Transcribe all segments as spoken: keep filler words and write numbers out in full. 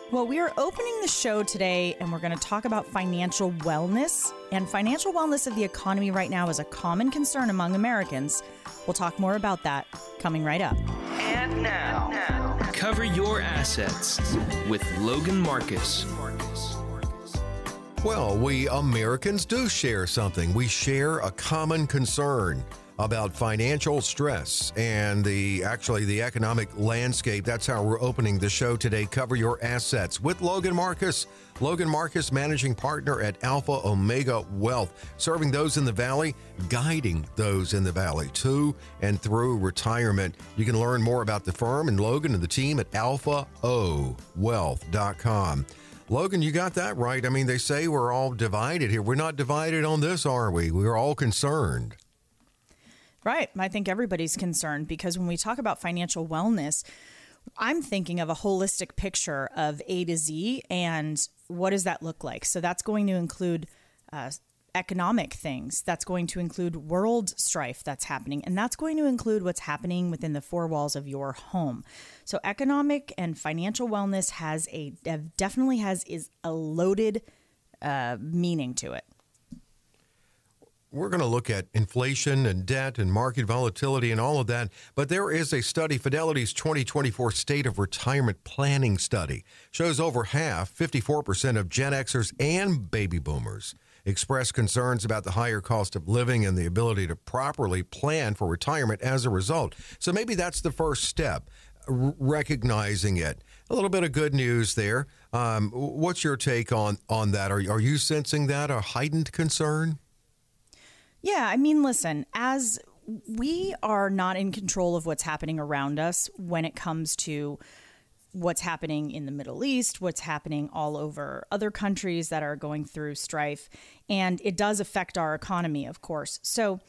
Well, we are opening the show today, and we're going to talk about financial wellness. And financial wellness of the economy right now is a common concern among Americans. We'll talk more about that coming right up. And now, now cover your assets with Logan Marcus. Well, we Americans do share something. We share a common concern about financial stress and the actually the economic landscape. That's how we're opening the show today. Cover your assets with Logan Marcus. Logan Marcus, managing partner at Alpha Omega Wealth, serving those in the Valley, guiding those in the Valley to and through retirement. You can learn more about the firm and Logan and the team at alpha o wealth dot com. Logan, you got that right. I mean, they say we're all divided here. We're not divided on this, are we? We're all concerned. Right. I think everybody's concerned because when we talk about financial wellness, I'm thinking of a holistic picture of A to Z and what does that look like? So that's going to include uh, economic things. That's going to include world strife that's happening. And that's going to include what's happening within the four walls of your home. So economic and financial wellness has a definitely has is a loaded uh, meaning to it. We're going to look at inflation and debt and market volatility and all of that. But there is a study, Fidelity's twenty twenty-four State of Retirement Planning Study, shows over half, fifty-four percent of Gen Xers and baby boomers express concerns about the higher cost of living and the ability to properly plan for retirement as a result. So maybe that's the first step, r- recognizing it. A little bit of good news there. Um, what's your take on, on that? Are, are you sensing that, a heightened concern? Yeah, I mean, listen, as we are not in control of what's happening around us when it comes to what's happening in the Middle East, what's happening all over other countries that are going through strife, and it does affect our economy, of course. So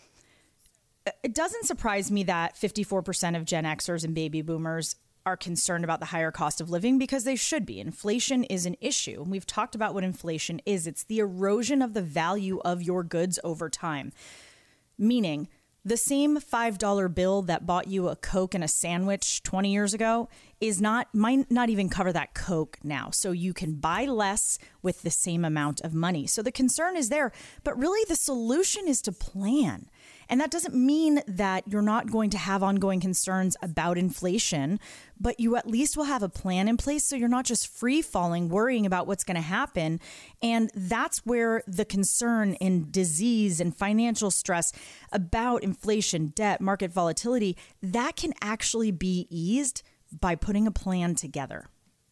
it doesn't surprise me that fifty-four percent of Gen Xers and baby boomers are concerned about the higher cost of living because they should be. Inflation is an issue. And we've talked about what inflation is. It's the erosion of the value of your goods over time. Meaning, the same five dollar bill that bought you a Coke and a sandwich twenty years ago is not, might not even cover that Coke now. So you can buy less with the same amount of money. So the concern is there, but really the solution is to plan. And that doesn't mean that you're not going to have ongoing concerns about inflation, but you at least will have a plan in place so you're not just free falling, worrying about what's going to happen. And that's where the concern in disease and financial stress about inflation, debt, market volatility, that can actually be eased by putting a plan together.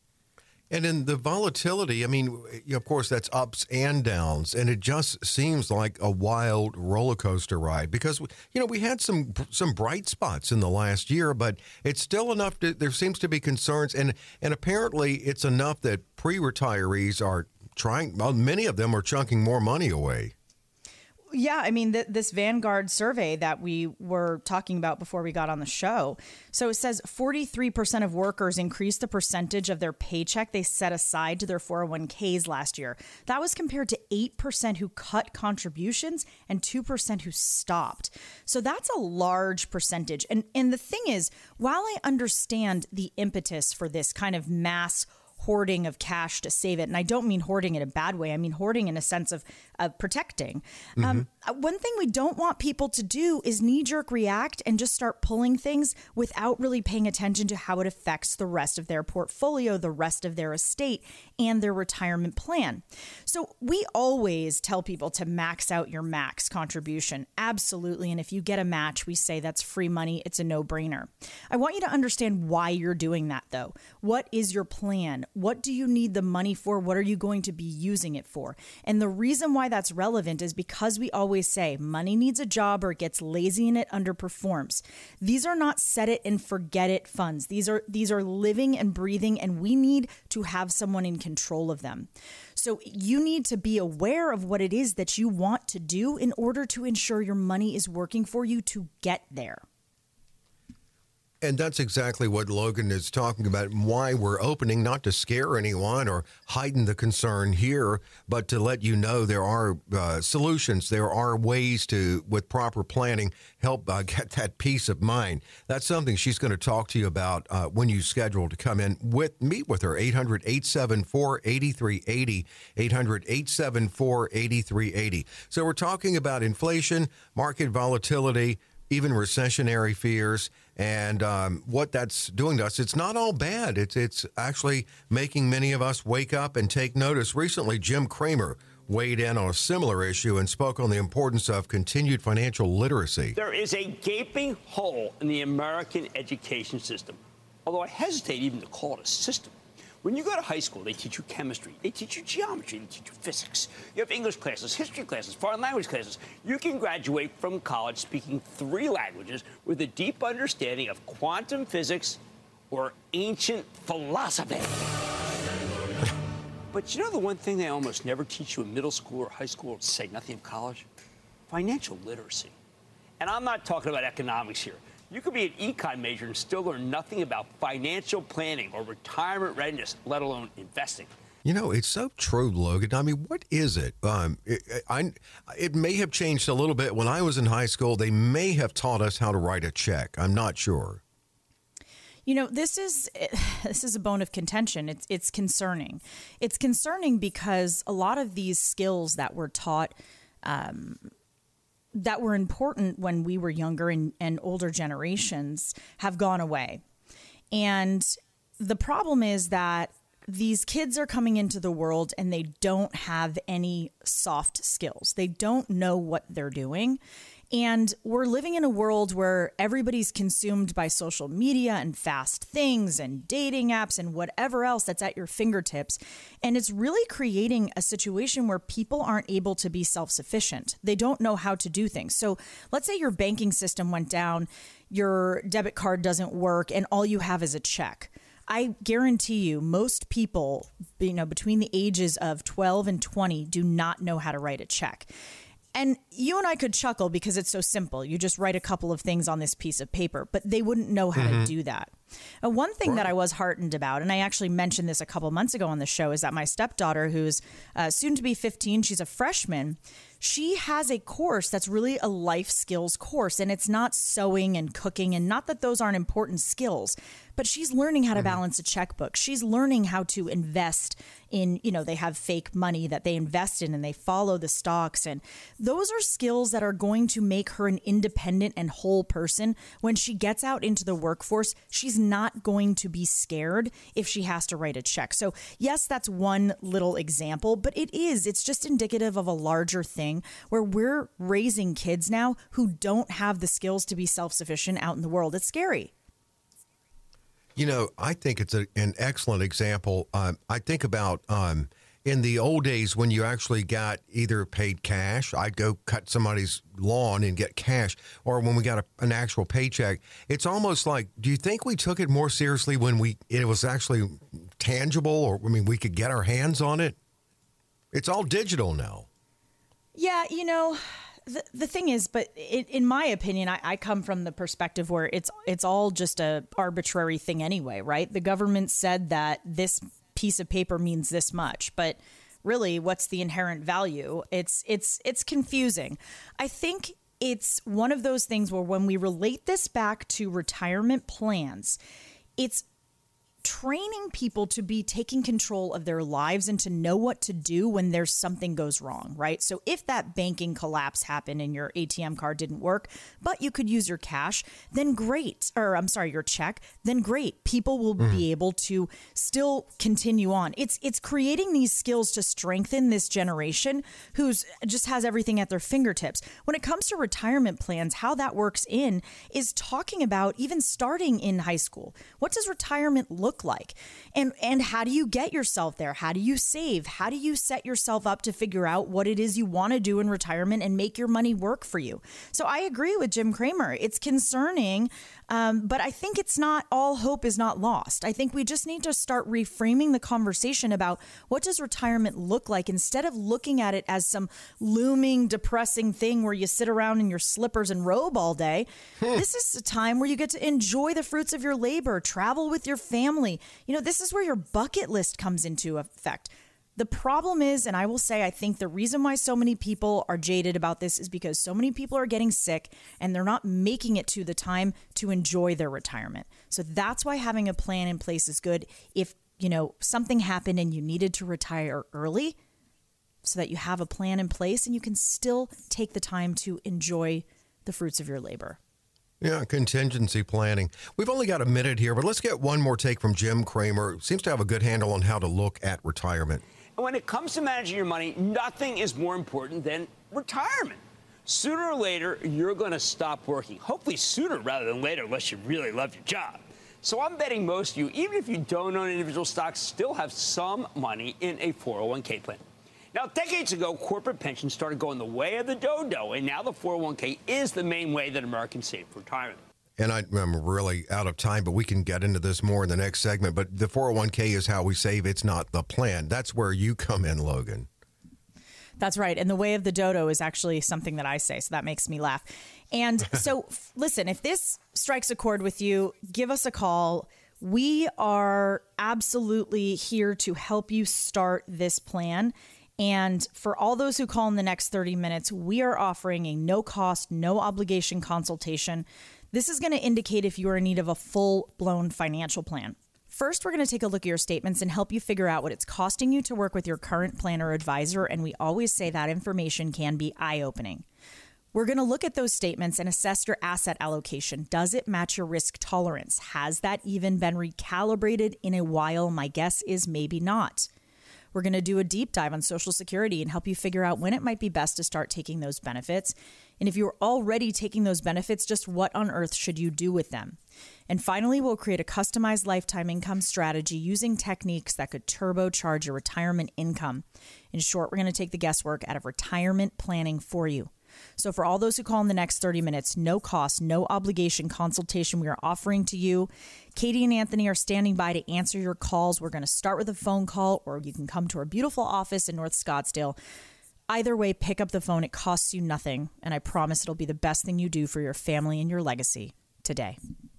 And in the volatility, I mean, of course, that's ups and downs, and it just seems like a wild roller coaster ride because, you know, we had some some bright spots in the last year, but it's still enough to, there seems to be concerns, and, and apparently it's enough that pre-retirees are trying, well, many of them are chunking more money away. Yeah, I mean, th- this Vanguard survey that we were talking about before we got on the show. So it says forty-three percent of workers increased the percentage of their paycheck they set aside to their four oh one k's last year. That was compared to eight percent who cut contributions and two percent who stopped. So that's a large percentage. And, and the thing is, while I understand the impetus for this kind of mass hoarding of cash to save it. And I don't mean hoarding in a bad way. I mean hoarding in a sense of, of protecting. Mm-hmm. Um, one thing we don't want people to do is knee-jerk react and just start pulling things without really paying attention to how it affects the rest of their portfolio, the rest of their estate, and their retirement plan. So we always tell people to max out your max contribution. Absolutely. And if you get a match, we say that's free money. It's a no-brainer. I want you to understand why you're doing that, though. What is your plan? What do you need the money for? What are you going to be using it for? And the reason why that's relevant is because we always say money needs a job or it gets lazy and it underperforms. These are not set it and forget it funds. These are these are living and breathing, and we need to have someone in control of them. So you need to be aware of what it is that you want to do in order to ensure your money is working for you to get there. And that's exactly what Logan is talking about, and why we're opening, not to scare anyone or heighten the concern here, but to let you know there are uh, solutions. There are ways to, with proper planning, help uh, get that peace of mind. That's something she's going to talk to you about uh, when you schedule to come in with meet with her. eight hundred, eight seven four, eight three eight zero, eight hundred, eight seven four, eight three eight zero. So we're talking about inflation, market volatility, even recessionary fears, and um, what that's doing to us. It's not all bad. It's it's actually making many of us wake up and take notice. Recently, Jim Cramer weighed in on a similar issue and spoke on the importance of continued financial literacy. There is a gaping hole in the American education system, although I hesitate even to call it a system. When you go to high school, they teach you chemistry, they teach you geometry, they teach you physics. You have English classes, history classes, foreign language classes. You can graduate from college speaking three languages with a deep understanding of quantum physics or ancient philosophy. But you know the one thing they almost never teach you in middle school or high school, to say nothing of college? Financial literacy. And I'm not talking about economics here. You could be an econ major and still learn nothing about financial planning or retirement readiness, let alone investing. You know, it's so true, Logan. I mean, what is it? Um, it, I, it may have changed a little bit. When I was in high school, they may have taught us how to write a check. I'm not sure. You know, this is this is a bone of contention. It's it's concerning. It's concerning because a lot of these skills that were taught um, that were important when we were younger and, and older generations have gone away. And the problem is that these kids are coming into the world and they don't have any soft skills. They don't know what they're doing. And we're living in a world where everybody's consumed by social media and fast things and dating apps and whatever else that's at your fingertips. And it's really creating a situation where people aren't able to be self-sufficient. They don't know how to do things. So let's say your banking system went down, your debit card doesn't work, and all you have is a check. I guarantee you most people, you know, between the ages of twelve and twenty do not know how to write a check. And you and I could chuckle because it's so simple. You just write a couple of things on this piece of paper, but they wouldn't know how mm-hmm. to do that. And one thing right. that I was heartened about, and I actually mentioned this a couple months ago on the show, is that my stepdaughter, who's uh, soon to be fifteen, she's a freshman. She has a course that's really a life skills course, and it's not sewing and cooking, and not that those aren't important skills, but she's learning how to mm-hmm. balance a checkbook. She's learning how to invest in, you know, they have fake money that they invest in and they follow the stocks. And those are skills that are going to make her an independent and whole person. When she gets out into the workforce, she's not going to be scared if she has to write a check. So yes, that's one little example, but it is, it's just indicative of a larger thing where we're raising kids now who don't have the skills to be self-sufficient out in the world. It's scary. You know, I think it's a, an excellent example. Um, I think about um, in the old days when you actually got either paid cash, I'd go cut somebody's lawn and get cash, or when we got a, an actual paycheck. It's almost like, do you think we took it more seriously when we it was actually tangible, or I mean, we could get our hands on it? It's all digital now. Yeah, you know, the the thing is, but it, in my opinion, I, I come from the perspective where it's it's all just a arbitrary thing anyway, right? The government said that this piece of paper means this much, but really, what's the inherent value? It's it's it's confusing. I think it's one of those things where when we relate this back to retirement plans, it's training people to be taking control of their lives and to know what to do when there's something goes wrong, right? So if that banking collapse happened and your A T M card didn't work, but you could use your cash, then great. Or I'm sorry, your check, then great. People will mm. be able to still continue on. It's it's creating these skills to strengthen this generation who's just has everything at their fingertips. When it comes to retirement plans, how that works in is talking about even starting in high school. What does retirement look look like? And and how do you get yourself there? How do you save? How do you set yourself up to figure out what it is you want to do in retirement and make your money work for you? So I agree with Jim Cramer. It's concerning, um, but I think it's not all hope is not lost. I think we just need to start reframing the conversation about what does retirement look like instead of looking at it as some looming, depressing thing where you sit around in your slippers and robe all day. Hmm. This is a time where you get to enjoy the fruits of your labor, travel with your family. You know, this is where your bucket list comes into effect. The problem is, and I will say, I think the reason why so many people are jaded about this is because so many people are getting sick and they're not making it to the time to enjoy their retirement. So that's why having a plan in place is good. If, you know, something happened and you needed to retire early, so that you have a plan in place and you can still take the time to enjoy the fruits of your labor. Yeah, contingency planning. We've only got a minute here, but let's get one more take from Jim Cramer. Seems to have a good handle on how to look at retirement. And when it comes to managing your money, nothing is more important than retirement. Sooner or later, you're going to stop working. Hopefully sooner rather than later, unless you really love your job. So I'm betting most of you, even if you don't own individual stocks, still have some money in a four oh one k plan. Now, decades ago, corporate pensions started going the way of the dodo, and now the four oh one k is the main way that Americans save for retirement. And I, I'm really out of time, but we can get into this more in the next segment. But the four oh one k is how we save. It's not the plan. That's where you come in, Logan. That's right. And the way of the dodo is actually something that I say, so that makes me laugh. And so, listen, if this strikes a chord with you, give us a call. We are absolutely here to help you start this plan. And for all those who call in the next thirty minutes, we are offering a no-cost, no-obligation consultation. This is going to indicate if you are in need of a full-blown financial plan. First, we're going to take a look at your statements and help you figure out what it's costing you to work with your current planner or advisor. And we always say that information can be eye-opening. We're going to look at those statements and assess your asset allocation. Does it match your risk tolerance? Has that even been recalibrated in a while? My guess is maybe not. We're going to do a deep dive on Social Security and help you figure out when it might be best to start taking those benefits. And if you're already taking those benefits, just what on earth should you do with them? And finally, we'll create a customized lifetime income strategy using techniques that could turbocharge your retirement income. In short, we're going to take the guesswork out of retirement planning for you. So for all those who call in the next thirty minutes, no cost, no obligation consultation we are offering to you. Katie and Anthony are standing by to answer your calls. We're going to start with a phone call, or you can come to our beautiful office in North Scottsdale. Either way, pick up the phone. It costs you nothing, and I promise it'll be the best thing you do for your family and your legacy today.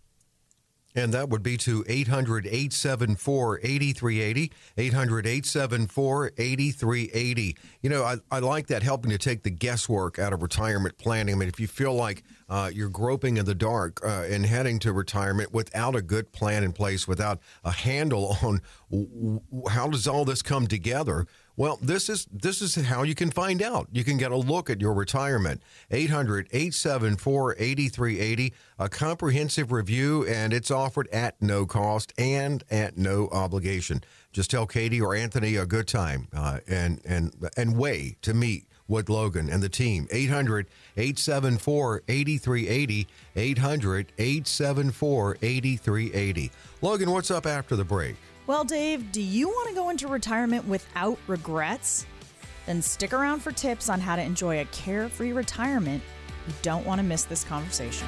And that would be to eight hundred, eight seven four, eight three eight zero, eight hundred, eight seven four, eight three eight zero. You know, I, I like that, helping to take the guesswork out of retirement planning. I mean, if you feel like uh, you're groping in the dark uh, and heading to retirement without a good plan in place, without a handle on w- w- how does all this come together, well, this is this is how you can find out. You can get a look at your retirement. eight hundred, eight seven four, eight three eight zero, a comprehensive review, and it's offered at no cost and at no obligation. Just tell Katie or Anthony a good time uh, and, and, and way to meet with Logan and the team. eight hundred, eight seven four, eight three eight zero, eight hundred, eight seven four, eight three eight zero. Logan, what's up after the break? Well, Dave, do you want to go into retirement without regrets? Then stick around for tips on how to enjoy a carefree retirement. You don't want to miss this conversation.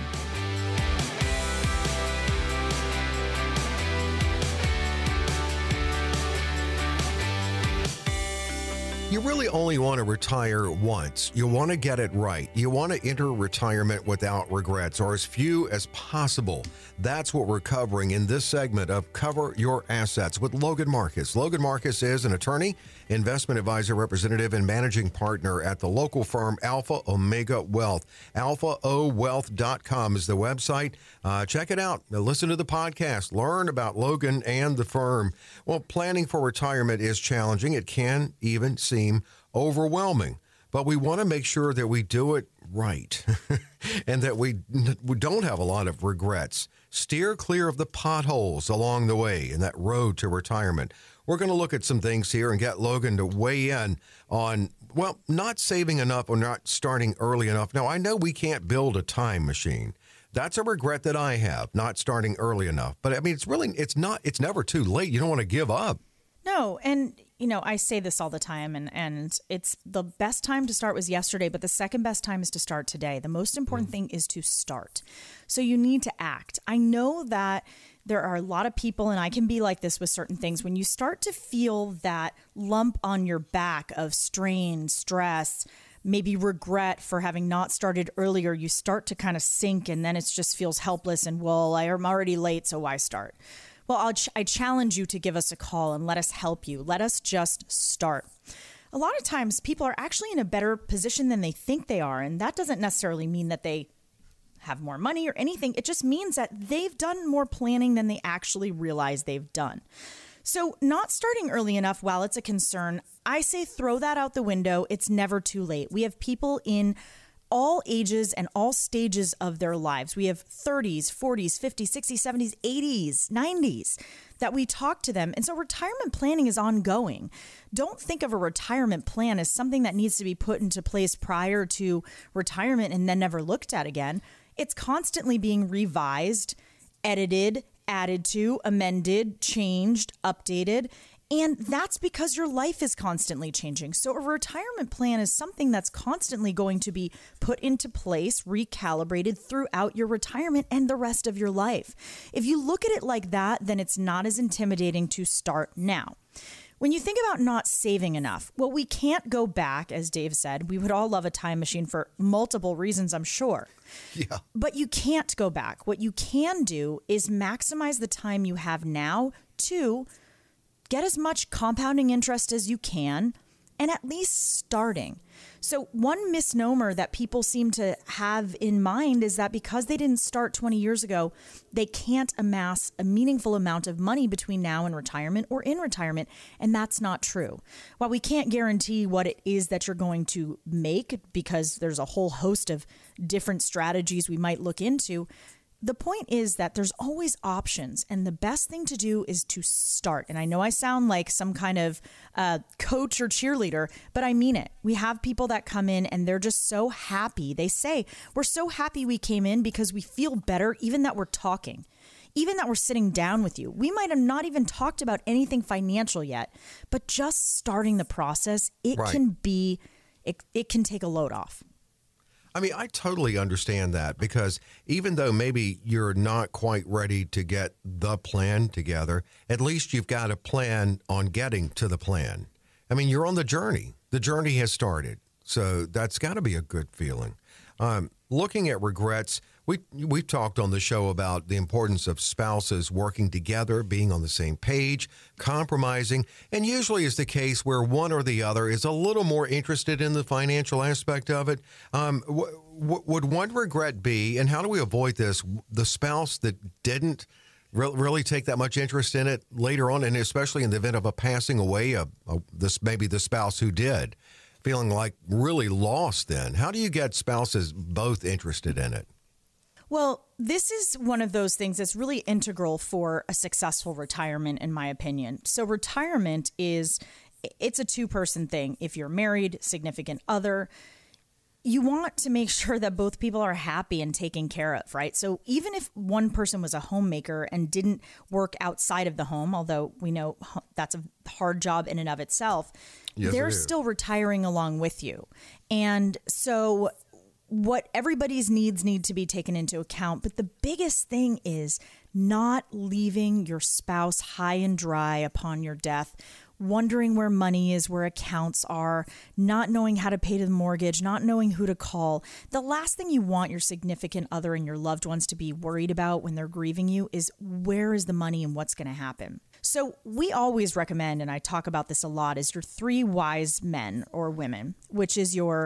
You really only want to retire once. You want to get it right. You want to enter retirement without regrets, or as few as possible. That's what we're covering in this segment of Cover Your Assets with Logan Marcus. Logan Marcus is an attorney, investment advisor, representative, and managing partner at the local firm Alpha Omega Wealth. alpha o wealth dot com is the website. Uh, check it out. Listen to the podcast. Learn about Logan and the firm. Well, planning for retirement is challenging. It can even seem overwhelming, but we want to make sure that we do it right and that we, we don't have a lot of regrets. Steer clear of the potholes along the way in that road to retirement. We're going to look at some things here and get Logan to weigh in on, well, not saving enough or not starting early enough. Now, I know we can't build a time machine. That's a regret that I have, not starting early enough. But I mean, it's really, it's not, it's never too late. You don't want to give up. No, and you know, I say this all the time, and, and it's the best time to start was yesterday, but the second best time is to start today. The most important mm. thing is to start. So you need to act. I know that there are a lot of people, and I can be like this with certain things, when you start to feel that lump on your back of strain, stress, maybe regret for having not started earlier, you start to kind of sink, and then it just feels helpless and, well, I'm already late, so why start? Well, I'll ch- I challenge you to give us a call and let us help you. Let us just start. A lot of times people are actually in a better position than they think they are. And that doesn't necessarily mean that they have more money or anything. It just means that they've done more planning than they actually realize they've done. So not starting early enough, while it's a concern, I say throw that out the window. It's never too late. We have people in all ages and all stages of their lives. We have thirties, forties, fifties, sixties, seventies, eighties, nineties that we talk to them. And so retirement planning is ongoing. Don't think of a retirement plan as something that needs to be put into place prior to retirement and then never looked at again. It's constantly being revised, edited, added to, amended, changed, updated. And that's because your life is constantly changing. So a retirement plan is something that's constantly going to be put into place, recalibrated throughout your retirement and the rest of your life. If you look at it like that, then it's not as intimidating to start now. When you think about not saving enough, well, we can't go back, as Dave said. We would all love a time machine for multiple reasons, I'm sure. Yeah. But you can't go back. What you can do is maximize the time you have now to get as much compounding interest as you can, and at least starting. So one misnomer that people seem to have in mind is that because they didn't start twenty years ago, they can't amass a meaningful amount of money between now and retirement or in retirement. And that's not true. While we can't guarantee what it is that you're going to make, because there's a whole host of different strategies we might look into, the point is that there's always options, and the best thing to do is to start. And I know I sound like some kind of uh, coach or cheerleader, but I mean it. We have people that come in and they're just so happy. They say, we're so happy we came in because we feel better, even that we're talking, even that we're sitting down with you. We might have not even talked about anything financial yet, but just starting the process, it right. can be, it, it can take a load off. I mean, I totally understand that, because even though maybe you're not quite ready to get the plan together, at least you've got a plan on getting to the plan. I mean, you're on the journey. The journey has started. So that's got to be a good feeling. Um, looking at regrets, we, we've talked on the show about the importance of spouses working together, being on the same page, compromising, and usually is the case where one or the other is a little more interested in the financial aspect of it. Um, w- w- would one regret be, and how do we avoid this, the spouse that didn't re- really take that much interest in it later on, and especially in the event of a passing away, of this maybe the spouse who did, feeling like really lost then? How do you get spouses both interested in it? Well, this is one of those things that's really integral for a successful retirement, in my opinion. So retirement is, it's a two-person thing. If you're married, significant other, you want to make sure that both people are happy and taken care of, right? So even if one person was a homemaker and didn't work outside of the home, although we know that's a hard job in and of itself, yes, they're it still retiring along with you. And so what everybody's needs need to be taken into account. But the biggest thing is not leaving your spouse high and dry upon your death, wondering where money is, where accounts are, not knowing how to pay the mortgage, not knowing who to call. The last thing you want your significant other and your loved ones to be worried about when they're grieving you is where is the money and what's going to happen. So we always recommend, and I talk about this a lot, is your three wise men or women, which is your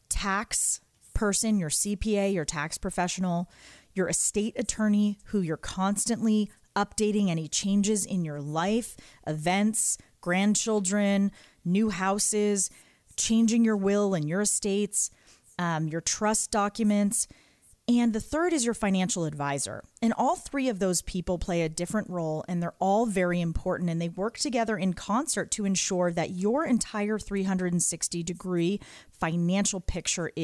tax person, your C P A, your tax professional, your estate attorney, who you're constantly updating any changes in your life, events, grandchildren, new houses, changing your will and your estates, um, your trust documents. And the third is your financial advisor. And all three of those people play a different role, and they're all very important, and they work together in concert to ensure that your entire three hundred sixty degree financial picture is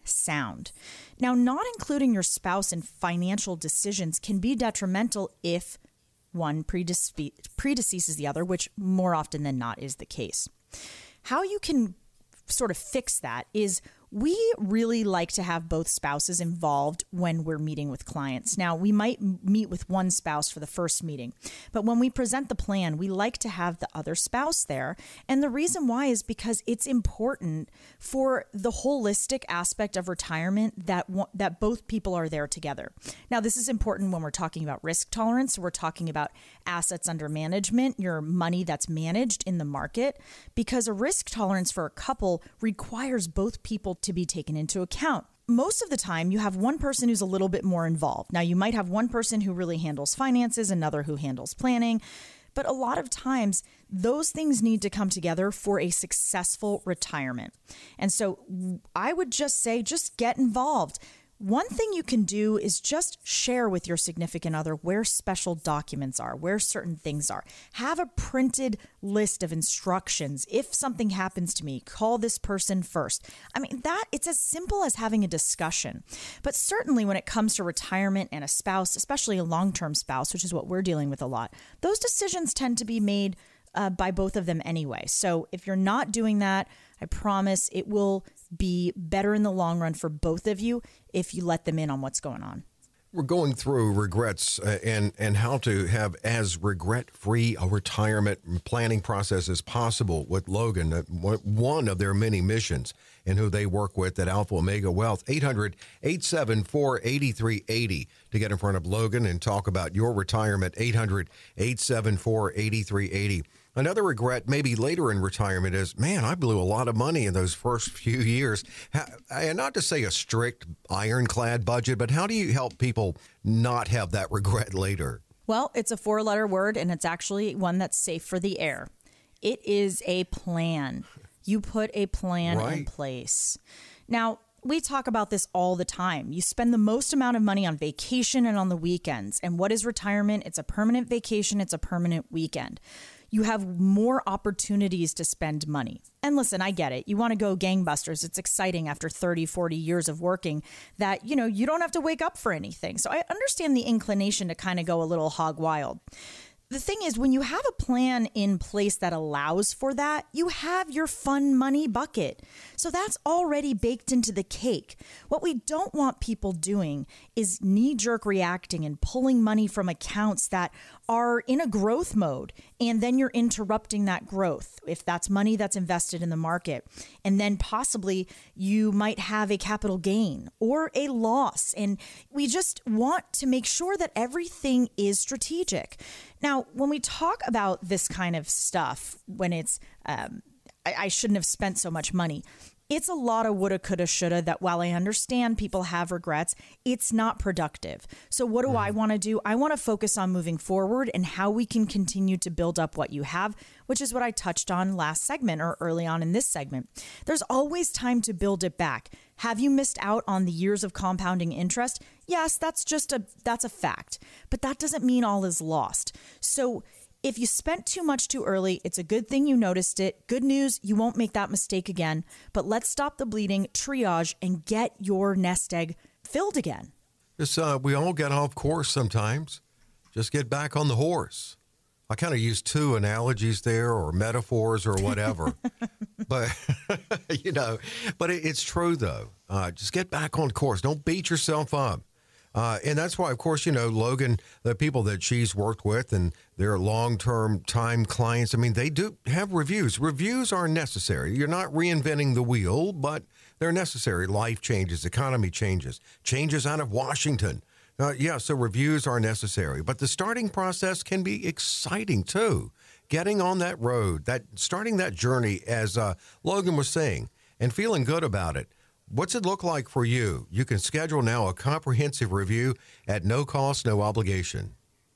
sound. Now, not including your spouse in financial decisions can be detrimental if one predece- predeceases the other, which more often than not is the case. How you can sort of fix that is we really like to have both spouses involved when we're meeting with clients. Now, we might meet with one spouse for the first meeting, but when we present the plan, we like to have the other spouse there. And the reason why is because it's important for the holistic aspect of retirement that that both people are there together. Now, this is important when we're talking about risk tolerance. We're talking about assets under management, your money that's managed in the market, because a risk tolerance for a couple requires both people to be taken into account. Most of the time, you have one person who's a little bit more involved. Now, you might have one person who really handles finances, another who handles planning, but a lot of times those things need to come together for a successful retirement. And so I would just say, just get involved. One thing you can do is just share with your significant other where special documents are, where certain things are. Have a printed list of instructions. If something happens to me, call this person first. I mean, that it's as simple as having a discussion. But certainly when it comes to retirement and a spouse, especially a long-term spouse, which is what we're dealing with a lot, those decisions tend to be made uh, by both of them anyway. So if you're not doing that, I promise it will be better in the long run for both of you if you let them in on what's going on. We're going through regrets uh, and, and how to have as regret-free a retirement planning process as possible with Logan, uh, one of their many missions, and who they work with at Alpha Omega Wealth. eight hundred, eight seven four, eight three eight zero to get in front of Logan and talk about your retirement. eight hundred, eight seven four, eight three eight zero. Another regret, maybe later in retirement, is, man, I blew a lot of money in those first few years. And not to say a strict ironclad budget, but how do you help people not have that regret later? Well, it's a four-letter word, and it's actually one that's safe for the air. It is a plan. You put a plan right in place. Now, we talk about this all the time. You spend the most amount of money on vacation and on the weekends. And what is retirement? It's a permanent vacation. It's a permanent weekend. You have more opportunities to spend money. And listen, I get it. You want to go gangbusters. It's exciting after thirty, forty years of working that, you know, you don't have to wake up for anything. So I understand the inclination to kind of go a little hog wild. The thing is, when you have a plan in place that allows for that, you have your fun money bucket. So that's already baked into the cake. What we don't want people doing is knee-jerk reacting and pulling money from accounts that are in a growth mode, and then you're interrupting that growth if that's money that's invested in the market. And then possibly you might have a capital gain or a loss. And we just want to make sure that everything is strategic. Now, when we talk about this kind of stuff, when it's, um, I, I shouldn't have spent so much money, it's a lot of woulda, coulda, shoulda that while I understand people have regrets, it's not productive. So what do mm. I want to do? I want to focus on moving forward and how we can continue to build up what you have, which is what I touched on last segment or early on in this segment. There's always time to build it back. Have you missed out on the years of compounding interest? Yes, that's just a that's a fact, but that doesn't mean all is lost. So if you spent too much too early, it's a good thing you noticed it. Good news, you won't make that mistake again. But let's stop the bleeding, triage, and get your nest egg filled again. It's, uh, we all get off course sometimes. Just get back on the horse. I kind of use two analogies there or metaphors or whatever. But, you know, but it, it's true, though. Uh, just get back on course. Don't beat yourself up. Uh, and that's why, of course, you know, Logan, the people that she's worked with and their long-term time clients, I mean, they do have reviews. Reviews are necessary. You're not reinventing the wheel, but they're necessary. Life changes, economy changes, changes out of Washington. Uh, yeah, so reviews are necessary. But the starting process can be exciting, too. Getting on that road, that starting that journey, as uh, Logan was saying, and feeling good about it. What's it look like for you? You can schedule now a comprehensive review at no cost, no obligation.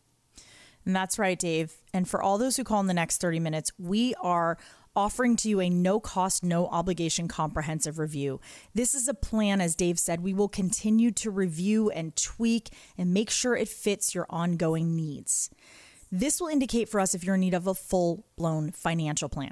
And that's right, Dave. And for all those who call in the next thirty minutes, we are offering to you a no cost, no obligation comprehensive review. This is a plan, as Dave said, we will continue to review and tweak and make sure it fits your ongoing needs. This will indicate for us if you're in need of a full-blown financial plan.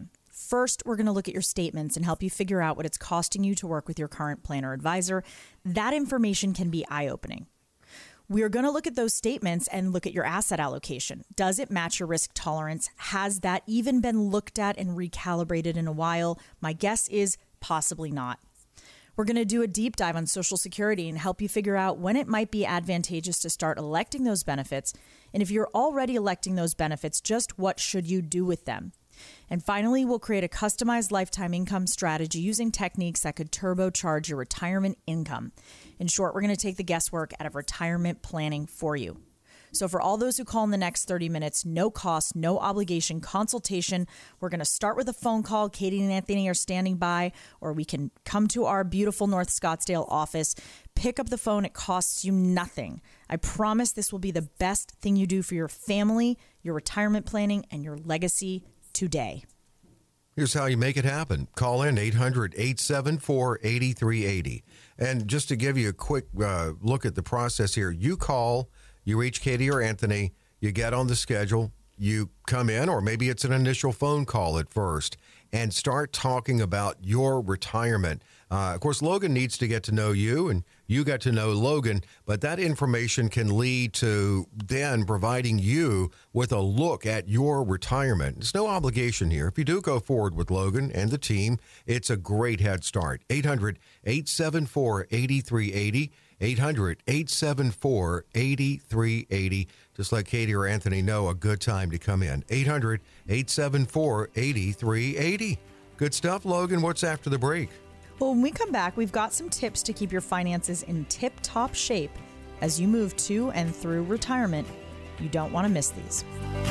First, we're going to look at your statements and help you figure out what it's costing you to work with your current plan or advisor. That information can be eye-opening. We're going to look at those statements and look at your asset allocation. Does it match your risk tolerance? Has that even been looked at and recalibrated in a while? My guess is possibly not. We're going to do a deep dive on Social Security and help you figure out when it might be advantageous to start electing those benefits. And if you're already electing those benefits, just what should you do with them? And finally, we'll create a customized lifetime income strategy using techniques that could turbocharge your retirement income. In short, we're going to take the guesswork out of retirement planning for you. So for all those who call in the next thirty minutes, no cost, no obligation consultation, we're going to start with a phone call. Katie and Anthony are standing by, or we can come to our beautiful North Scottsdale office, pick up the phone. It costs you nothing. I promise this will be the best thing you do for your family, your retirement planning, and your legacy today. Here's how you make it happen. Call in eight hundred, eight seven four, eight three eight zero. And just to give you a quick uh, look at the process here, you call, you reach Katie or Anthony, you get on the schedule, you come in, or maybe it's an initial phone call at first, and start talking about your retirement. Uh, of course, Logan needs to get to know you, and you get to know Logan, but that information can lead to then providing you with a look at your retirement. There's no obligation here. If you do go forward with Logan and the team, it's a great head start. eight hundred, eight seven four, eight three eight zero. eight hundred, eight seven four, eight three eight zero. Just let Katie or Anthony know a good time to come in. eight hundred, eight seven four, eight three eight zero. Good stuff, Logan. What's after the break? Well, when we come back, we've got some tips to keep your finances in tip-top shape as you move to and through retirement. You don't want to miss these.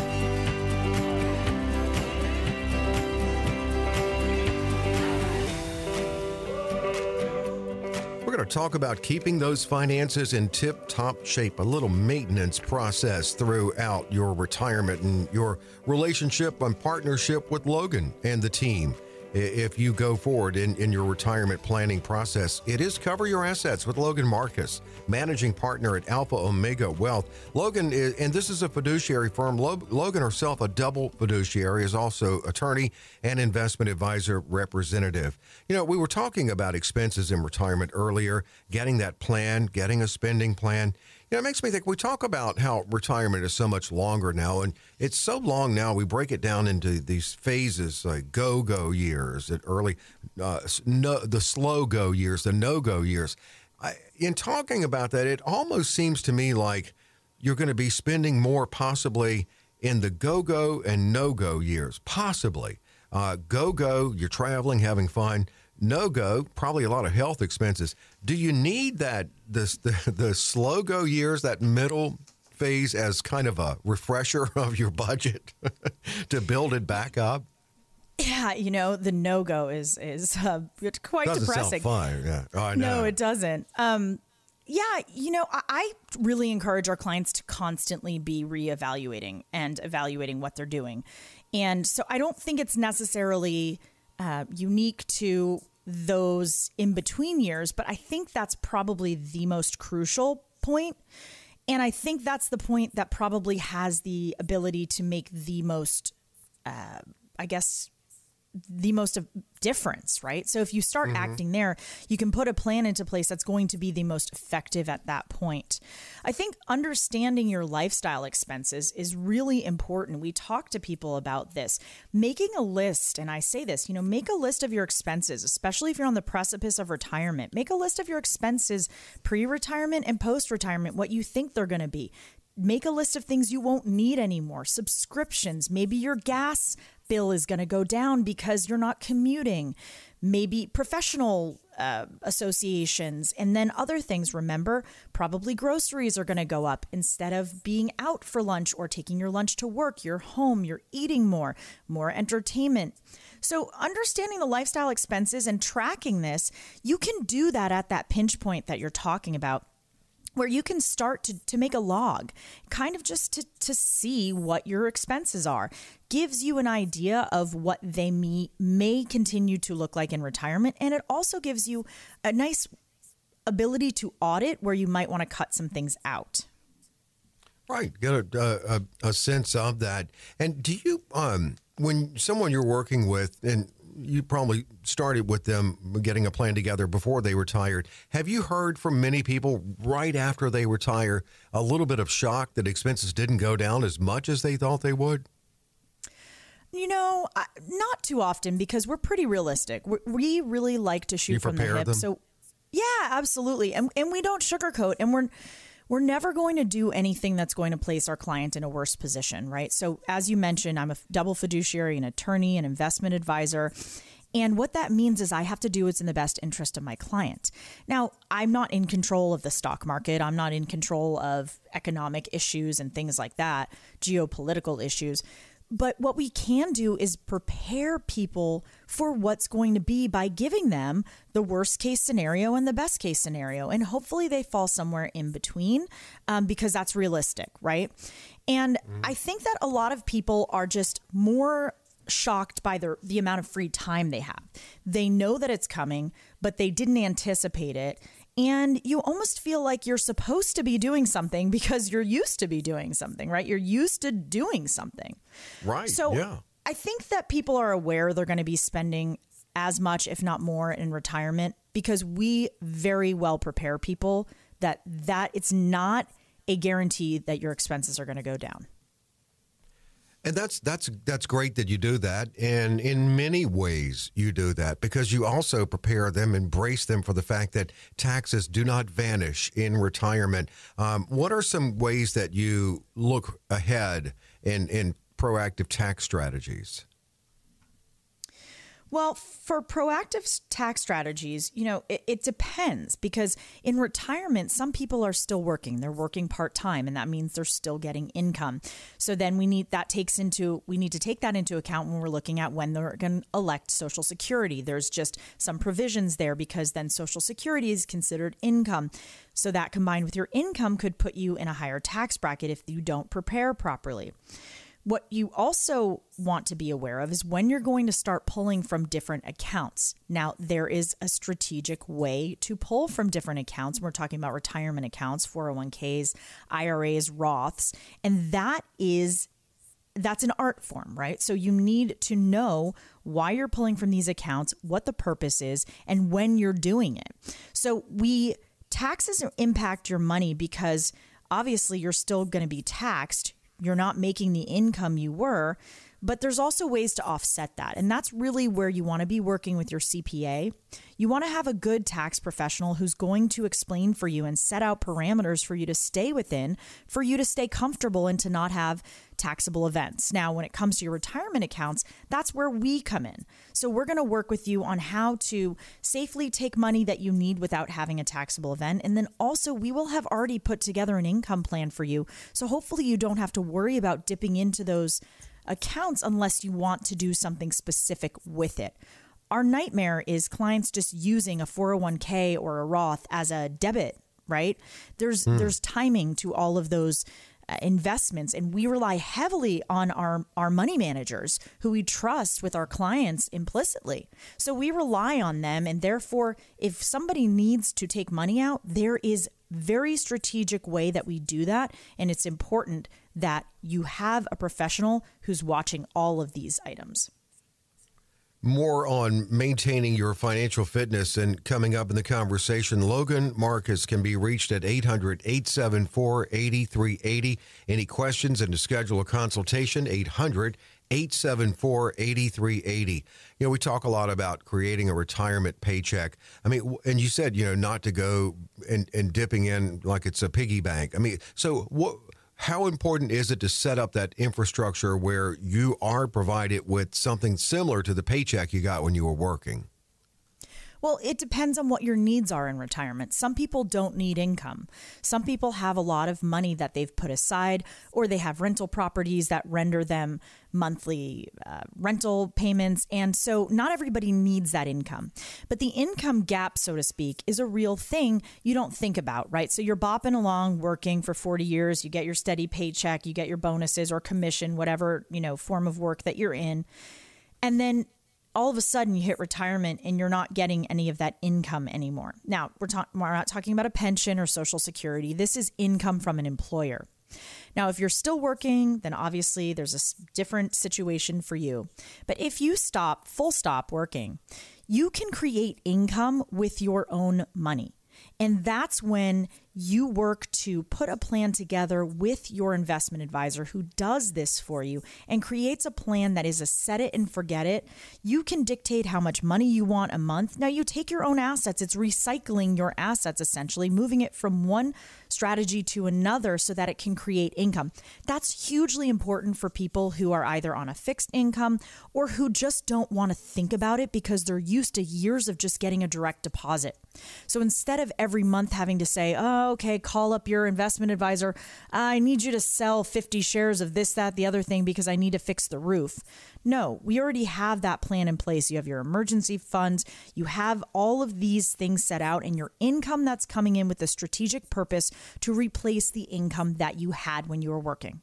We're going to talk about keeping those finances in tip-top shape, a little maintenance process throughout your retirement and your relationship and partnership with Logan and the team. If you go forward in, in your retirement planning process, it is Cover Your Assets with Logan Marcus, managing partner at Alpha Omega Wealth. Logan, is, and this is a fiduciary firm. Logan herself, a double fiduciary, is also attorney and investment advisor representative. You know, we were talking about expenses in retirement earlier, getting that plan, getting a spending plan. You know, it makes me think, we talk about how retirement is so much longer now, and it's so long now, we break it down into these phases, like go-go years, at early, uh, no, the slow-go years, the no-go years. I, in talking about that, it almost seems to me like you're going to be spending more possibly in the go-go and no-go years, possibly. Uh, go-go, you're traveling, having fun. No-go, probably a lot of health expenses. Do you need that this the, the slow-go years, that middle phase, as kind of a refresher of your budget to build it back up? Yeah, you know, the no-go is is uh, it's quite doesn't depressing. Sound fun. Yeah. Oh, I know. No, it doesn't. Um, yeah, you know, I, I really encourage our clients to constantly be reevaluating and evaluating what they're doing. And so I don't think it's necessarily uh, unique to those in-between years, but I think that's probably the most crucial point. And I think that's the point that probably has the ability to make the most, uh, I guess, the most of difference, right? So if you start mm-hmm. acting there, you can put a plan into place that's going to be the most effective at that point. I think understanding your lifestyle expenses is really important. We talk to people about this. Making a list, and I say this, you know, make a list of your expenses, especially if you're on the precipice of retirement. Make a list of your expenses pre-retirement and post-retirement, what you think they're going to be. Make a list of things you won't need anymore. Subscriptions. Maybe your gas bill is going to go down because you're not commuting. Maybe professional uh, associations, and then other things. Remember, probably groceries are going to go up. Instead of being out for lunch or taking your lunch to work, you're home, you're eating more, more entertainment. So understanding the lifestyle expenses and tracking this, you can do that at that pinch point that you're talking about, where you can start to, to make a log, kind of just to, to see what your expenses are. Gives you an idea of what they may, may continue to look like in retirement. And it also gives you a nice ability to audit where you might want to cut some things out. Right. Get a, a, a sense of that. And do you, um, when someone you're working with, and you probably started with them getting a plan together before they retired, have you heard from many people right after they retire a little bit of shock that expenses didn't go down as much as they thought they would? You know, I, not too often, because we're pretty realistic. We, we really like to shoot you from the hip. Them? So, yeah, absolutely. And and we don't sugarcoat, and we're we're never going to do anything that's going to place our client in a worse position, right? So, as you mentioned, I'm a double fiduciary, an attorney, an investment advisor. And what that means is I have to do what's in the best interest of my client. Now, I'm not in control of the stock market. I'm not in control of economic issues and things like that, geopolitical issues. But what we can do is prepare people for what's going to be by giving them the worst case scenario and the best case scenario. And hopefully they fall somewhere in between, um, because that's realistic, right? And mm. I think that a lot of people are just more shocked by the, the amount of free time they have. They know that it's coming, but they didn't anticipate it. And you almost feel like you're supposed to be doing something because you're used to be doing something, right? You're used to doing something. Right. So yeah. I think that people are aware they're going to be spending as much, if not more, in retirement, because we very well prepare people that that it's not a guarantee that your expenses are going to go down. And that's that's that's great that you do that. And in many ways you do that because you also prepare them, embrace them for the fact that taxes do not vanish in retirement. Um, what are some ways that you look ahead in, in proactive tax strategies? Well, for proactive tax strategies, you know, it, it depends because in retirement, some people are still working. They're working part time, and that means they're still getting income. So then we need that takes into we need to take that into account when we're looking at when they're going to elect Social Security. There's just some provisions there because then Social Security is considered income. So that combined with your income could put you in a higher tax bracket if you don't prepare properly. What you also want to be aware of is when you're going to start pulling from different accounts. Now, there is a strategic way to pull from different accounts. We're talking about retirement accounts, four oh one k's, I R A's, Roths, and that is that's an art form, right? So you need to know why you're pulling from these accounts, what the purpose is, and when you're doing it. So we taxes impact your money because obviously you're still going to be taxed. You're not making the income you were, but there's also ways to offset that. And that's really where you want to be working with your C P A. You want to have a good tax professional who's going to explain for you and set out parameters for you to stay within, for you to stay comfortable and to not have taxable events. Now, when it comes to your retirement accounts, that's where we come in. So we're going to work with you on how to safely take money that you need without having a taxable event. And then also we will have already put together an income plan for you. So hopefully you don't have to worry about dipping into those accounts unless you want to do something specific with it. Our nightmare is clients just using a four oh one k or a Roth as a debit, right? There's mm. there's timing to all of those uh, investments, and we rely heavily on our, our money managers who we trust with our clients implicitly. So we rely on them, and therefore, if somebody needs to take money out, there is very strategic way that we do that, and it's important that you have a professional who's watching all of these items. More on maintaining your financial fitness and coming up in the conversation. Logan Marcus can be reached at eight hundred, eight seven four, eight three eight zero. Any questions and to schedule a consultation, eight hundred, eight seven four, eight three eight zero. You know, we talk a lot about creating a retirement paycheck. I mean, and you said, you know, not to go and, and dipping in like it's a piggy bank. I mean, so what? How important is it to set up that infrastructure where you are provided with something similar to the paycheck you got when you were working? Well, it depends on what your needs are in retirement. Some people don't need income. Some people have a lot of money that they've put aside, or they have rental properties that render them monthly uh, rental payments. And so not everybody needs that income. But the income gap, so to speak, is a real thing you don't think about, right? So you're bopping along working for forty years. You get your steady paycheck, you get your bonuses or commission, whatever, you know, form of work that you're in. And then all of a sudden you hit retirement and you're not getting any of that income anymore. Now, we're, ta- we're not talking about a pension or Social Security. This is income from an employer. Now, if you're still working, then obviously there's a different situation for you. But if you stop, full stop working, you can create income with your own money. And that's when you work to put a plan together with your investment advisor who does this for you and creates a plan that is a set it and forget it. You can dictate how much money you want a month. Now you take your own assets. It's recycling your assets, essentially, moving it from one strategy to another so that it can create income. That's hugely important for people who are either on a fixed income or who just don't want to think about it because they're used to years of just getting a direct deposit. So instead of every month having to say, oh, okay, call up your investment advisor. I need you to sell fifty shares of this, that, the other thing because I need to fix the roof. No, we already have that plan in place. You have your emergency funds. You have all of these things set out and your income that's coming in with a strategic purpose to replace the income that you had when you were working.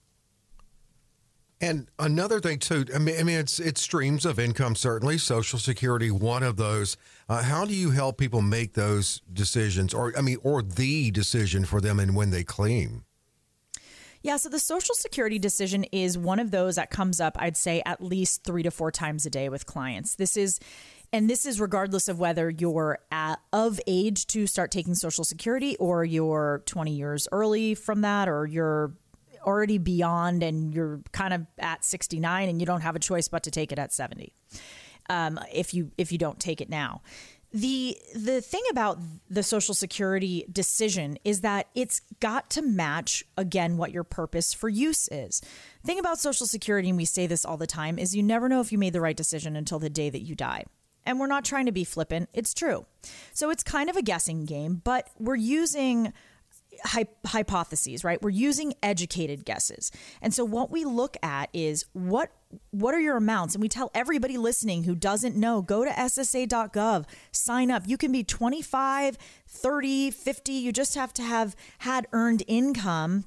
And another thing, too, I mean, I mean, it's it's streams of income, certainly. Social Security, one of those. Uh, how do you help people make those decisions or, I mean, or the decision for them and when they claim? Yeah, so the Social Security decision is one of those that comes up, I'd say, at least three to four times a day with clients. This is, and this is regardless of whether you're at, of age to start taking Social Security or you're twenty years early from that or you're already beyond and you're kind of at sixty-nine and you don't have a choice but to take it at seventy. Um, if you if you don't take it now. The the thing about the Social Security decision is that it's got to match, again, what your purpose for use is. The thing about Social Security, and we say this all the time, is you never know if you made the right decision until the day that you die. And we're not trying to be flippant. It's true. So it's kind of a guessing game, but we're using hypotheses, right? We're using educated guesses. And so what we look at is what what are your amounts? And we tell everybody listening who doesn't know, go to S S A dot gov, sign up. You can be twenty-five, thirty, fifty. You just have to have had earned income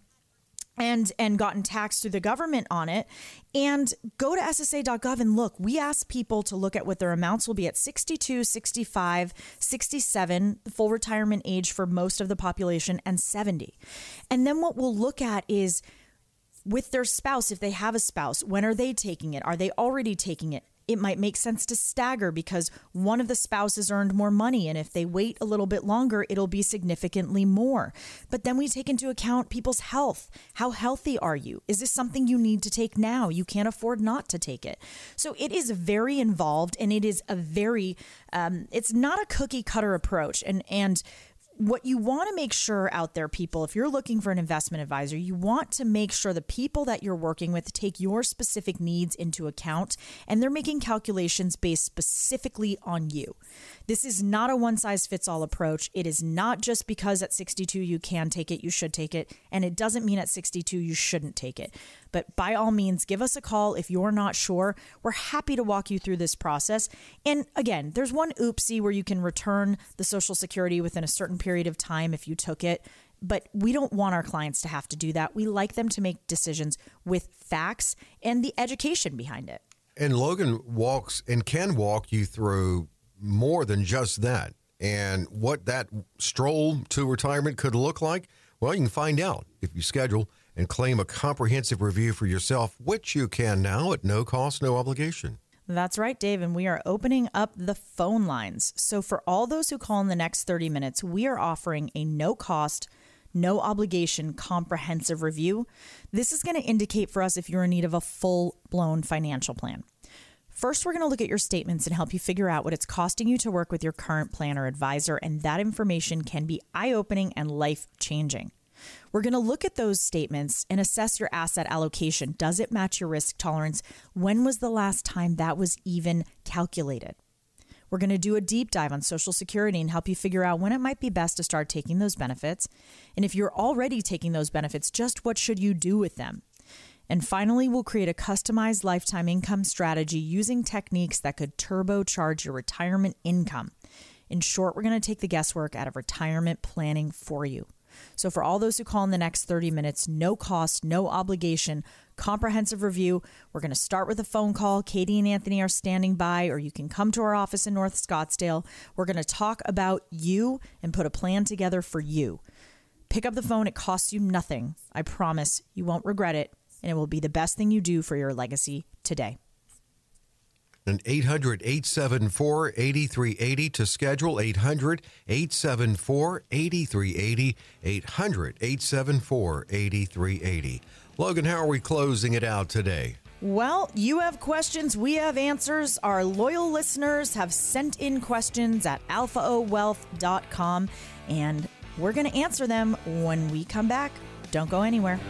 and and gotten taxed through the government on it. And go to S S A dot gov and look. We ask people to look at what their amounts will be at sixty-two, sixty-five, sixty-seven, the full retirement age for most of the population, and seventy. And then what we'll look at is with their spouse, if they have a spouse, when are they taking it? Are they already taking it? It might make sense to stagger because one of the spouses earned more money. And if they wait a little bit longer, it'll be significantly more. But then we take into account people's health. How healthy are you? Is this something you need to take now? You can't afford not to take it. So it is very involved and it is a very, um, it's not a cookie cutter approach. And, and, what you want to make sure out there, people, if you're looking for an investment advisor, you want to make sure the people that you're working with take your specific needs into account and they're making calculations based specifically on you. This is not a one-size-fits-all approach. It is not just because at sixty-two you can take it, you should take it, and it doesn't mean at sixty-two you shouldn't take it. But by all means, give us a call if you're not sure. We're happy to walk you through this process. And again, there's one oopsie where you can return the Social Security within a certain period of time if you took it. But we don't want our clients to have to do that. We like them to make decisions with facts and the education behind it. And Logan walks and can walk you through more than just that. And what that stroll to retirement could look like, well, you can find out if you schedule and claim a comprehensive review for yourself, which you can now at no cost, no obligation. That's right, Dave. And we are opening up the phone lines. So for all those who call in the next thirty minutes, we are offering a no cost, no obligation comprehensive review. This is going to indicate for us if you're in need of a full-blown financial plan. First, we're going to look at your statements and help you figure out what it's costing you to work with your current plan or advisor, and that information can be eye-opening and life-changing. We're going to look at those statements and assess your asset allocation. Does it match your risk tolerance? When was the last time that was even calculated? We're going to do a deep dive on Social Security and help you figure out when it might be best to start taking those benefits. And if you're already taking those benefits, just what should you do with them? And finally, we'll create a customized lifetime income strategy using techniques that could turbocharge your retirement income. In short, we're going to take the guesswork out of retirement planning for you. So for all those who call in the next thirty minutes, no cost, no obligation, comprehensive review. We're going to start with a phone call. Katie and Anthony are standing by, or you can come to our office in North Scottsdale. We're going to talk about you and put a plan together for you. Pick up the phone. It costs you nothing. I promise you won't regret it, and it will be the best thing you do for your legacy today. And eight hundred, eight seven four, eight three eight zero to schedule. eight hundred, eight seven four, eight three eight zero. eight hundred, eight seven four, eight three eight zero. Logan, how are we closing it out today? Well, you have questions, we have answers. Our loyal listeners have sent in questions at alpha o wealth dot com, and we're going to answer them when we come back. Don't go anywhere.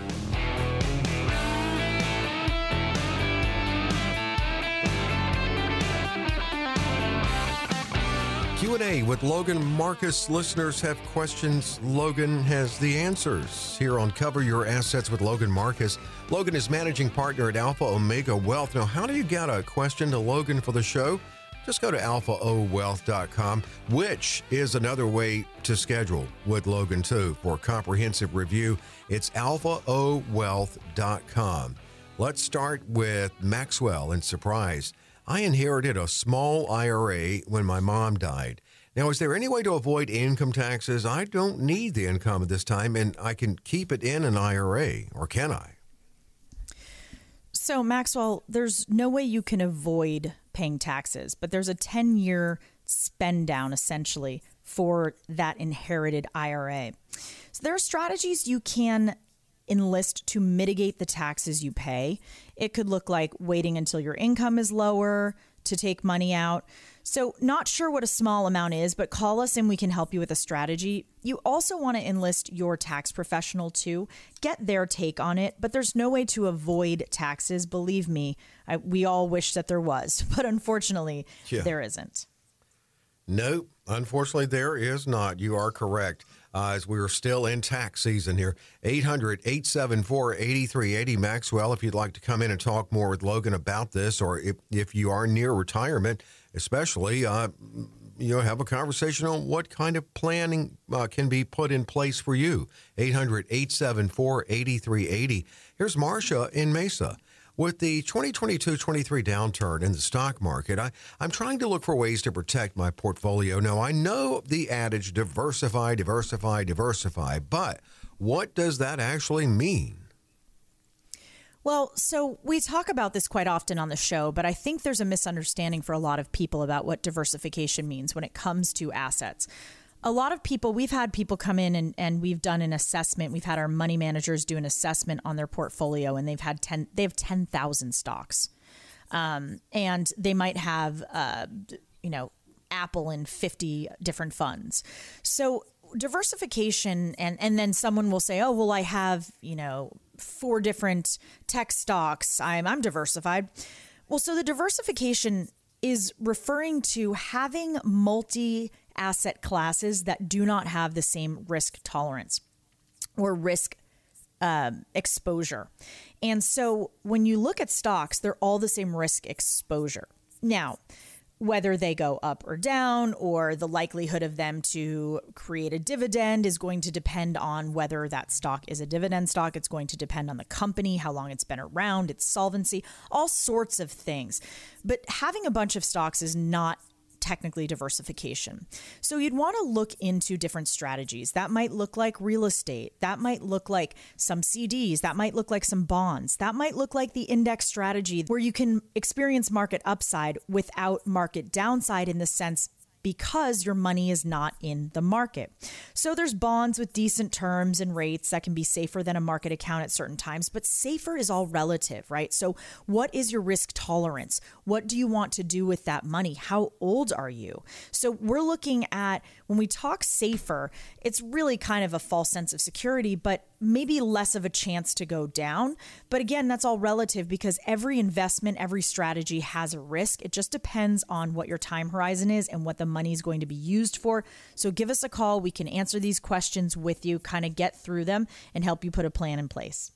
Q and A with Logan Marcus. Listeners have questions. Logan has the answers here on Cover Your Assets with Logan Marcus. Logan is managing partner at Alpha Omega Wealth. Now, how do you get a question to Logan for the show? Just go to alpha o wealth dot com, which is another way to schedule with Logan, too, for a comprehensive review. It's alpha o wealth dot com. Let's start with Maxwell in Surprise. I inherited a small I R A when my mom died. Now, is there any way to avoid income taxes? I don't need the income at this time, and I can keep it in an I R A, or can I? So, Maxwell, there's no way you can avoid paying taxes, but there's a ten-year spend down, essentially, for that inherited I R A. So there are strategies you can enlist to mitigate the taxes you pay. It could look like waiting until your income is lower to take money out. So not sure what a small amount is, but call us and we can help you with a strategy. You also want to enlist your tax professional too. Get their take on it, but there's no way to avoid taxes. Believe me, I, we all wish that there was, but unfortunately, yeah. there isn't. Nope. Unfortunately, there is not. You are correct. Uh, as we are still in tax season here. eight hundred, eight seven four, eight three eight zero. Maxwell, if you'd like to come in and talk more with Logan about this, or if, if you are near retirement, especially, uh, you know, have a conversation on what kind of planning uh, can be put in place for you. eight hundred, eight seven four, eight three eight zero. Here's Marcia in Mesa. With the twenty twenty-two twenty-three downturn in the stock market, I, I'm trying to look for ways to protect my portfolio. Now, I know the adage, diversify, diversify, diversify, but what does that actually mean? Well, so we talk about this quite often on the show, but I think there's a misunderstanding for a lot of people about what diversification means when it comes to assets. A lot of people, we've had people come in and, and we've done an assessment. We've had our money managers do an assessment on their portfolio, and they've had ten, they have ten thousand stocks. Um, and they might have, uh, you know, Apple in fifty different funds. So diversification, and, and then someone will say, oh, well, I have, you know, four different tech stocks. I'm, I'm diversified. Well, so the diversification is referring to having multi asset classes that do not have the same risk tolerance or risk um, exposure. And so when you look at stocks, they're all the same risk exposure. Now, whether they go up or down, or the likelihood of them to create a dividend is going to depend on whether that stock is a dividend stock. It's going to depend on the company, how long it's been around, its solvency, all sorts of things. But having a bunch of stocks is not technically diversification. So you'd want to look into different strategies. That might look like real estate. That might look like some C Ds. That might look like some bonds. That might look like the index strategy where you can experience market upside without market downside, in the sense because your money is not in the market. So there's bonds with decent terms and rates that can be safer than a market account at certain times, but safer is all relative, right? So what is your risk tolerance? What do you want to do with that money? How old are you? So we're looking at, when we talk safer, it's really kind of a false sense of security, but maybe less of a chance to go down. But again, that's all relative, because every investment, every strategy has a risk. It just depends on what your time horizon is and what the money is going to be used for. So give us a call. We can answer these questions with you, kind of get through them and help you put a plan in place.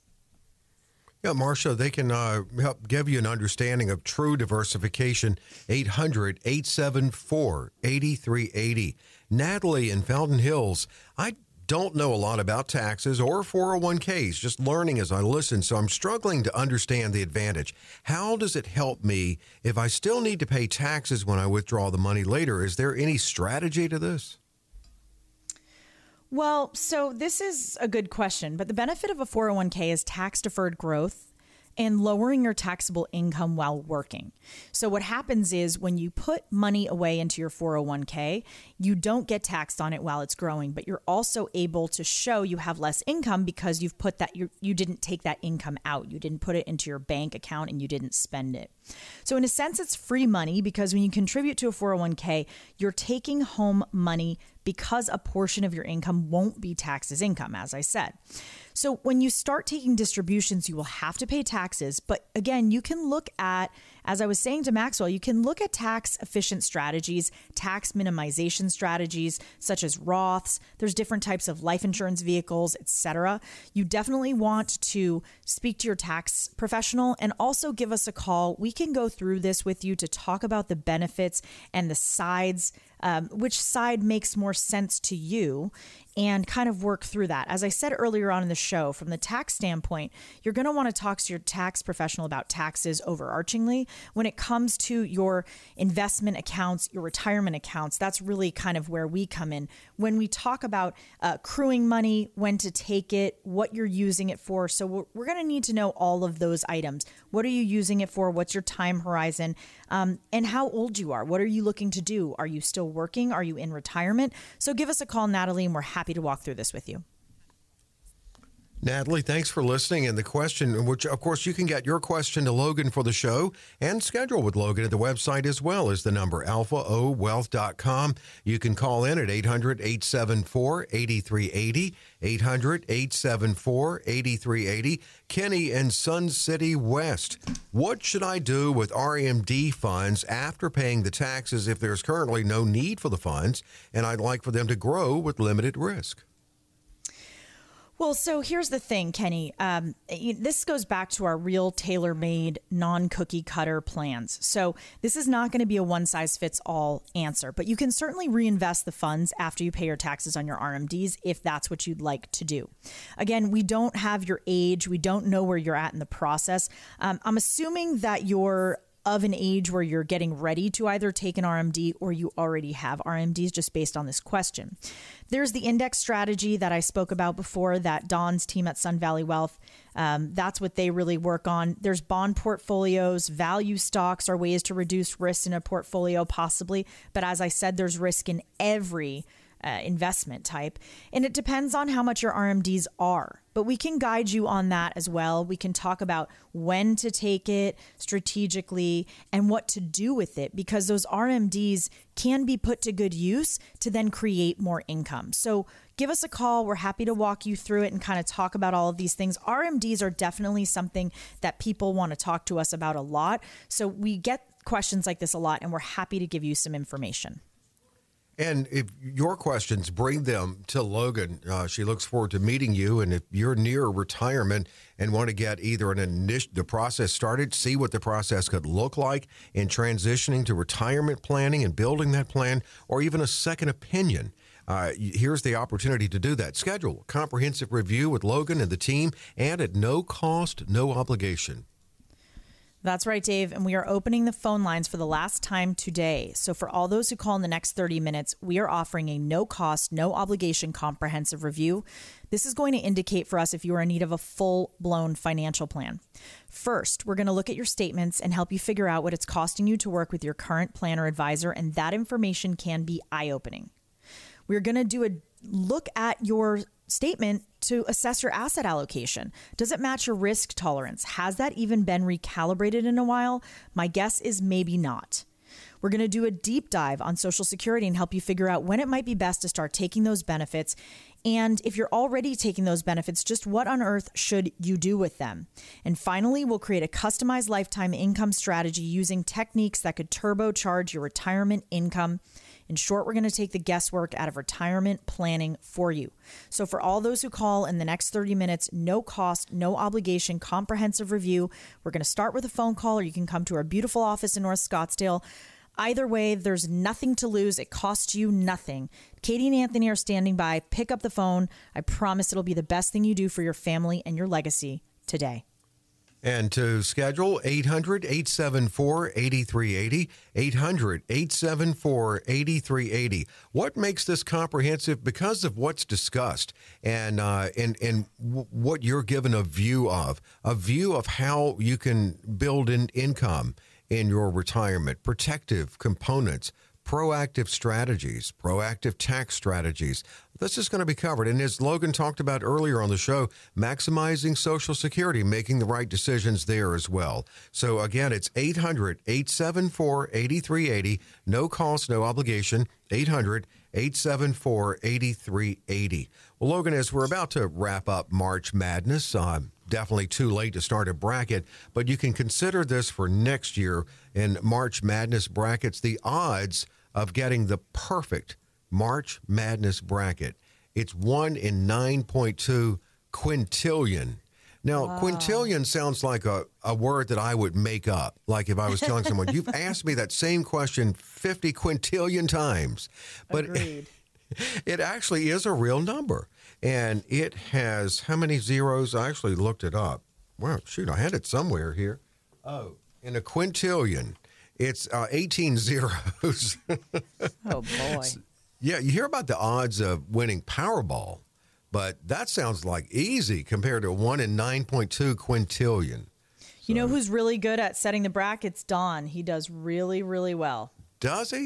Yeah, Marcia, they can uh, help give you an understanding of true diversification. eight hundred, eight seven four, eight three eight zero. Natalie in Fountain Hills. I don't know a lot about taxes or four oh one k's, just learning as I listen, so I'm struggling to understand the advantage. How does it help me if I still need to pay taxes when I withdraw the money later? Is there any strategy to this? Well, so this is a good question, but the benefit of a four oh one k is tax deferred growth and lowering your taxable income while working. So what happens is when you put money away into your four oh one k, you don't get taxed on it while it's growing, but you're also able to show you have less income because you've put that, you, you didn't take that income out. You didn't put it into your bank account and you didn't spend it. So in a sense, it's free money because when you contribute to a four oh one k, you're taking home money because a portion of your income won't be taxed as income, as I said. So when you start taking distributions, you will have to pay taxes. But again, you can look at, as I was saying to Maxwell, you can look at tax efficient strategies, tax minimization strategies, such as Roths. There's different types of life insurance vehicles, et cetera. You definitely want to speak to your tax professional and also give us a call. We can go through this with you to talk about the benefits and the sides, um, which side makes more sense to you, and kind of work through that. As I said earlier on in the show, from the tax standpoint, you're going to want to talk to your tax professional about taxes overarchingly. When it comes to your investment accounts, your retirement accounts, that's really kind of where we come in. When we talk about uh, accruing money, when to take it, what you're using it for. So we're, we're going to need to know all of those items. What are you using it for? What's your time horizon? Um, and how old you are? What are you looking to do? Are you still working? Are you in retirement? So give us a call, Natalie, and we're happy to walk through this with you. Natalie, thanks for listening. And the question, which of course you can get your question to Logan for the show and schedule with Logan at the website as well, is the number alpha o wealth dot com. You can call in at eight hundred, eight seven four, eight three eight zero, eight hundred, eight seven four, eight three eight zero. Kenny in Sun City West. What should I do with R M D funds after paying the taxes if there's currently no need for the funds and I'd like for them to grow with limited risk? Well, so here's the thing, Kenny. Um, this goes back to our real tailor-made, non-cookie cutter plans. So this is not going to be a one-size-fits-all answer, but you can certainly reinvest the funds after you pay your taxes on your R M Ds if that's what you'd like to do. Again, we don't have your age. We don't know where you're at in the process. Um, I'm assuming that you're of an age where you're getting ready to either take an R M D or you already have R M Ds just based on this question. There's the index strategy that I spoke about before that Don's team at Sun Valley Wealth, um, that's what they really work on. There's bond portfolios, value stocks are ways to reduce risk in a portfolio possibly. But as I said, there's risk in every Uh, investment type. And it depends on how much your R M Ds are. But we can guide you on that as well. We can talk about when to take it strategically and what to do with it, because those R M Ds can be put to good use to then create more income. So give us a call. We're happy to walk you through it and kind of talk about all of these things. R M Ds are definitely something that people want to talk to us about a lot. So we get questions like this a lot, and we're happy to give you some information. And if your questions, bring them to Logan. Uh, she looks forward to meeting you. And if you're near retirement and want to get either an initial, the process started, see what the process could look like in transitioning to retirement planning and building that plan, or even a second opinion, uh, here's the opportunity to do that. Schedule a comprehensive review with Logan and the team, and at no cost, no obligation. That's right, Dave. And we are opening the phone lines for the last time today. So for all those who call in the next thirty minutes, we are offering a no cost, no obligation comprehensive review. This is going to indicate for us if you are in need of a full blown financial plan. First, we're going to look at your statements and help you figure out what it's costing you to work with your current plan or advisor. And that information can be eye opening. We're going to do a look at your statement to assess your asset allocation. Does it match your risk tolerance? Has that even been recalibrated in a while? My guess is maybe not. We're going to do a deep dive on Social Security and help you figure out when it might be best to start taking those benefits. And if you're already taking those benefits, just what on earth should you do with them? And finally, we'll create a customized lifetime income strategy using techniques that could turbocharge your retirement income. In short, we're going to take the guesswork out of retirement planning for you. So for all those who call in the next thirty minutes, no cost, no obligation, comprehensive review. We're going to start with a phone call, or you can come to our beautiful office in North Scottsdale. Either way, there's nothing to lose. It costs you nothing. Katie and Anthony are standing by. Pick up the phone. I promise it'll be the best thing you do for your family and your legacy today. And to schedule, eight hundred, eight seven four, eight three eight zero, eight hundred, eight seven four, eight three eight zero. What makes this comprehensive? Because of what's discussed and, uh, and, and w- what you're given a view of, a view of how you can build in income in your retirement, protective components, proactive strategies, proactive tax strategies. This is going to be covered. And as Logan talked about earlier on the show, maximizing Social Security, making the right decisions there as well. So again, it's eight hundred, eight seven four, eight three eight zero. No cost, no obligation. eight hundred, eight seven four, eight three eight zero. Well, Logan, as we're about to wrap up March Madness, uh, definitely too late to start a bracket, but you can consider this for next year in March Madness brackets. The odds of getting the perfect March Madness bracket, it's one in nine point two quintillion. Now, wow. Quintillion sounds like a, a word that I would make up. Like if I was telling someone, you've asked me that same question fifty quintillion times. But Agreed. It actually is a real number. And it has how many zeros? I actually looked it up. Well, shoot, I had it somewhere here. Oh, in a quintillion, it's uh, eighteen zeros. Oh, boy. Yeah, you hear about the odds of winning Powerball, but that sounds like easy compared to one in nine point two quintillion. You so, know who's really good at setting the brackets? Don. He does really, really well. Does he?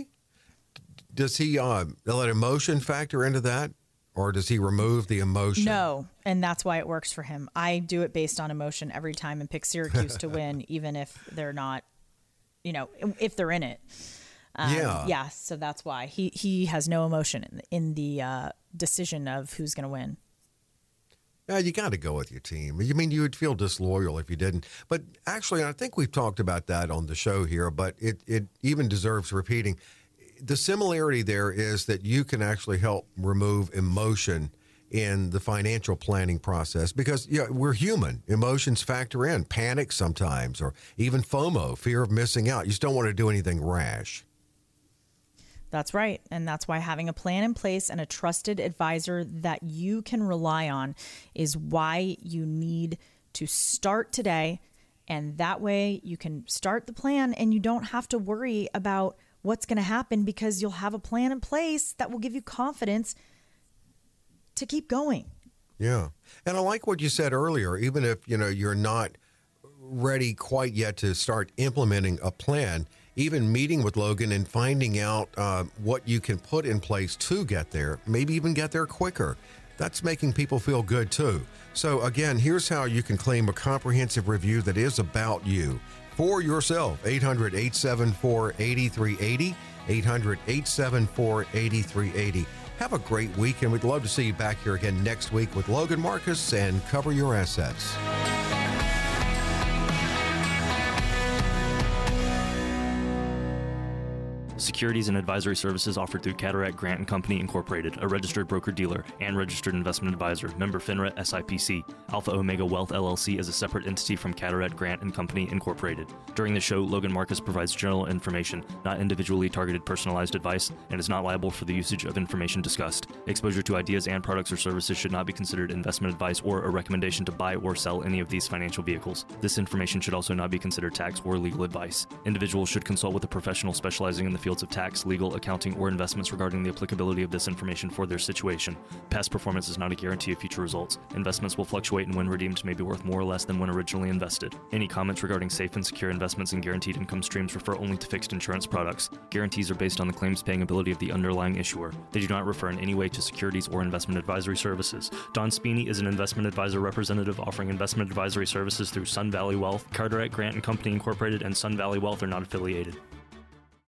Does he uh, let emotion factor into that? Or does he remove the emotion? No, and that's why it works for him. I do it based on emotion every time and pick Syracuse to win, even if they're not, you know, if they're in it. Um, yeah. Yeah, so that's why. He he has no emotion in, in the uh, decision of who's going to win. Yeah, you got to go with your team. I mean, you would feel disloyal if you didn't. But actually, I think we've talked about that on the show here, but it, it even deserves repeating. The similarity there is that you can actually help remove emotion in the financial planning process because yeah, we're human. Emotions factor in panic sometimes, or even FOMO, fear of missing out. You just don't want to do anything rash. That's right. And that's why having a plan in place and a trusted advisor that you can rely on is why you need to start today. And that way you can start the plan and you don't have to worry about what's going to happen because you'll have a plan in place that will give you confidence to keep going. Yeah. And I like what you said earlier, even if, you know, you're not ready quite yet to start implementing a plan, even meeting with Logan and finding out uh, what you can put in place to get there, maybe even get there quicker. That's making people feel good too. So again, here's how you can claim a comprehensive review that is about you. For yourself, eight hundred, eight seven four, eight three eight zero, eight hundred, eight seven four, eight three eight zero. Have a great week, and we'd love to see you back here again next week with Logan Marcus and Cover Your Assets. Securities and advisory services offered through Cataract Grant and Company Incorporated, a registered broker-dealer and registered investment advisor, member FINRA S I P C. Alpha Omega Wealth L L C is a separate entity from Cataract Grant and Company Incorporated. During the show, Logan Marcus provides general information, not individually targeted personalized advice, and is not liable for the usage of information discussed. Exposure to ideas and products or services should not be considered investment advice or a recommendation to buy or sell any of these financial vehicles. This information should also not be considered tax or legal advice. Individuals should consult with a professional specializing in the fields of tax, legal, accounting, or investments regarding the applicability of this information for their situation. Past performance is not a guarantee of future results. Investments will fluctuate and when redeemed may be worth more or less than when originally invested. Any comments regarding safe and secure investments and guaranteed income streams refer only to fixed insurance products. Guarantees are based on the claims paying ability of the underlying issuer. They do not refer in any way to securities or investment advisory services. Don Spini is an investment advisor representative offering investment advisory services through Sun Valley Wealth. Carteret Grant and Company Incorporated and Sun Valley Wealth are not affiliated.